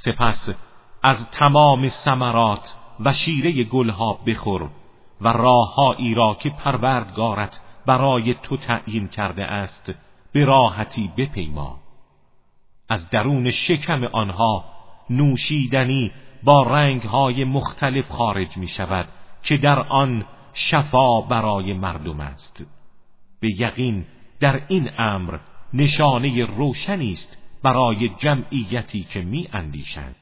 سپس از تمام ثمرات و شیره گلها بخور و راههایی را که پروردگارت برای تو تعیین کرده است به راحتی بپیما. از درون شکم آنها نوشیدنی با رنگهای مختلف خارج می شود که در آن شفا برای مردم است. به یقین در این امر نشانه روشنی است برای جمعیتی که می اندیشند.